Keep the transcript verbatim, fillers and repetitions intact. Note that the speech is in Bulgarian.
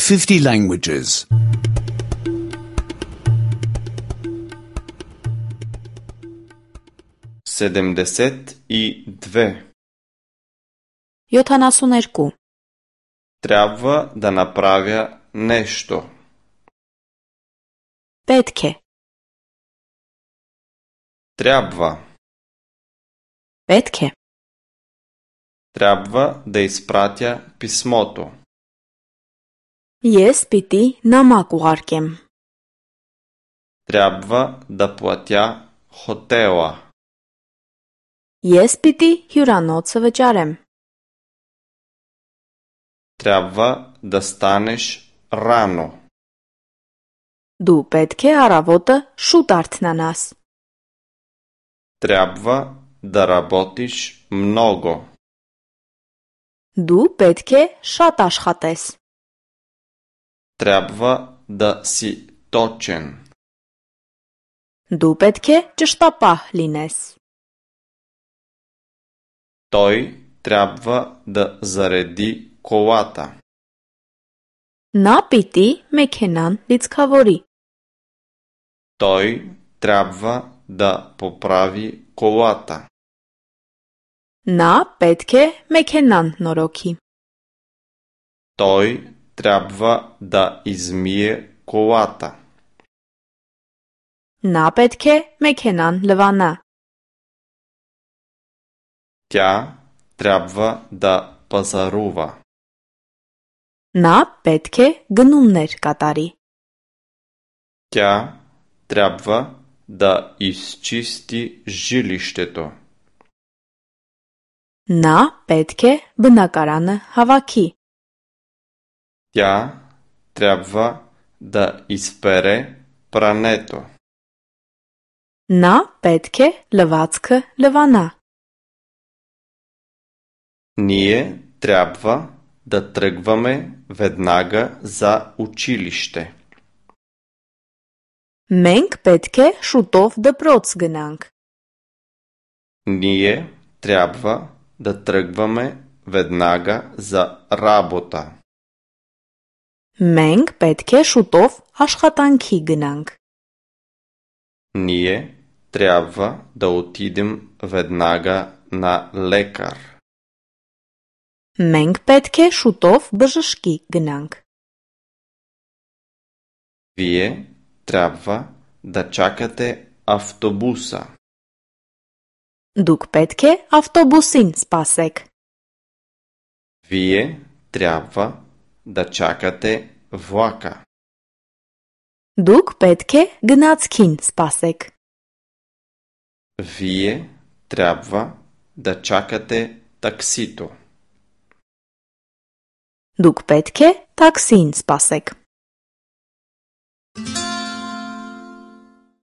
fifty languages. седемдесет и две. յոթանասուներկու Трябва да направя нещо. պետք է Трябва. պետք է Трябва да изпратя писмото. ես պիտի նամակ ուղարկեմ Трябва да платя хотела. ես պիտի հյուրանոցը վճարեմ Трябва да станеш рано. դու պետք է առավոտը շուտ արթնանաս Трябва да работиш много. դու պետք է շատ աշխատես Трябва да си точен. դու պետք է ճշտապահ լինես Той трябва да зареди колата. նա պիտի մեքենան լիցքավորի Той трябва да поправи колата. նա պետք է մեքենան նորոգի Той трябва да измие колата. նա պետք է մեքենան լվանա Тя трябва да пазарува. նա պետք է գնումներ կատարի Тя трябва да изчисти жилището. նա պետք է բնակարանը հավաքի Тя трябва да изпере прането. նա պետք է լվացքը լվանա Ние трябва да тръгваме веднага за училище. մենք պետք է շուտով դպրոց գնանք Ние трябва да тръгваме веднага за работа. մենք պետք է շուտով աշխատանքի գնանք Ние трябва да отидем веднага на лекар. մենք պետք է շուտով բժշկի գնանք Вие трябва да чакате автобуса. դուք պետք է ավտոբուսին սպասեք Вие трябва да чакате влака. դուք պետք է գնացքին սպասեք Вие трябва да чакате таксито. դուք պետք է տաքսին սպասեք